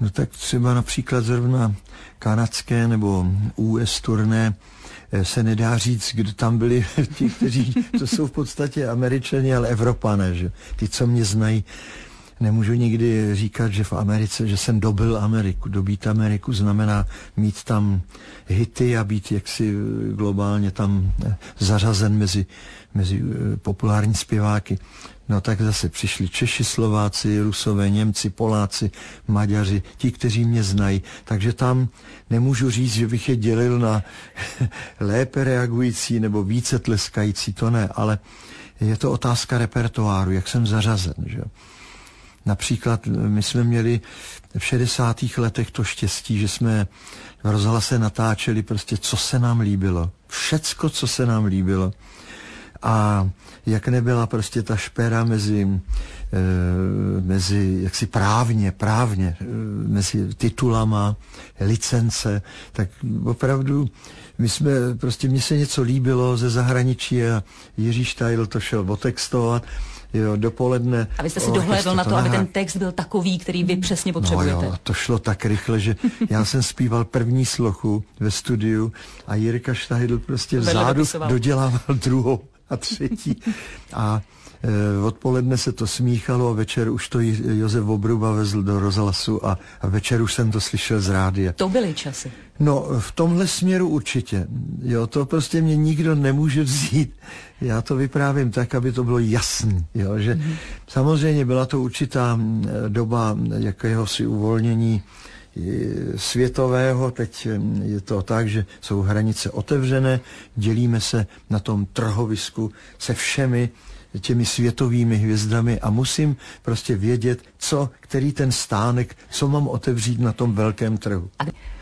No tak třeba například zrovna kanadské nebo US turné se nedá říct, kdo tam byli ti, kteří, to jsou v podstatě Američani, ale Evropané, že? Ty, co mě znají, nemůžu nikdy říkat, že v Americe, že jsem dobil Ameriku. Dobít Ameriku znamená mít tam hity a být jaksi globálně tam zařazen mezi populární zpěváky. No tak zase přišli Češi, Slováci, Rusové, Němci, Poláci, Maďaři, ti, kteří mě znají. Takže tam nemůžu říct, že bych je dělil na lépe reagující nebo více tleskající, to ne, ale je to otázka repertoáru, jak jsem zařazen, že? Například my jsme měli v 60. letech to štěstí, že jsme v rozhlase natáčeli prostě, co se nám líbilo. Všecko, co se nám líbilo. A jak nebyla prostě ta špera mezi jaksi právně, mezi titulama, licence, tak opravdu mně se něco líbilo ze zahraničí a Jiří Štajl to šel otextovat. Jo, dopoledne. A vy jste si dohlédl na to, aby ten text byl takový, který vy přesně potřebujete. No jo, to šlo tak rychle, že já jsem zpíval první slochu ve studiu a Jirka Štajdl prostě vzadu dodělával druhou a třetí. A odpoledne se to smíchalo a večer už to Josef Vobruba vezl do rozhlasu a večer už jsem to slyšel z rádia. To byly časy. No, v tomhle směru určitě. Jo, to prostě mě nikdo nemůže vzít. Já to vyprávím tak, aby to bylo jasný. Jo, že samozřejmě byla to určitá doba jakéhosi uvolnění světového. Teď je to tak, že jsou hranice otevřené, dělíme se na tom trhovisku se všemi těmi světovými hvězdami a musím prostě vědět, který ten stánek, co mám otevřít na tom velkém trhu.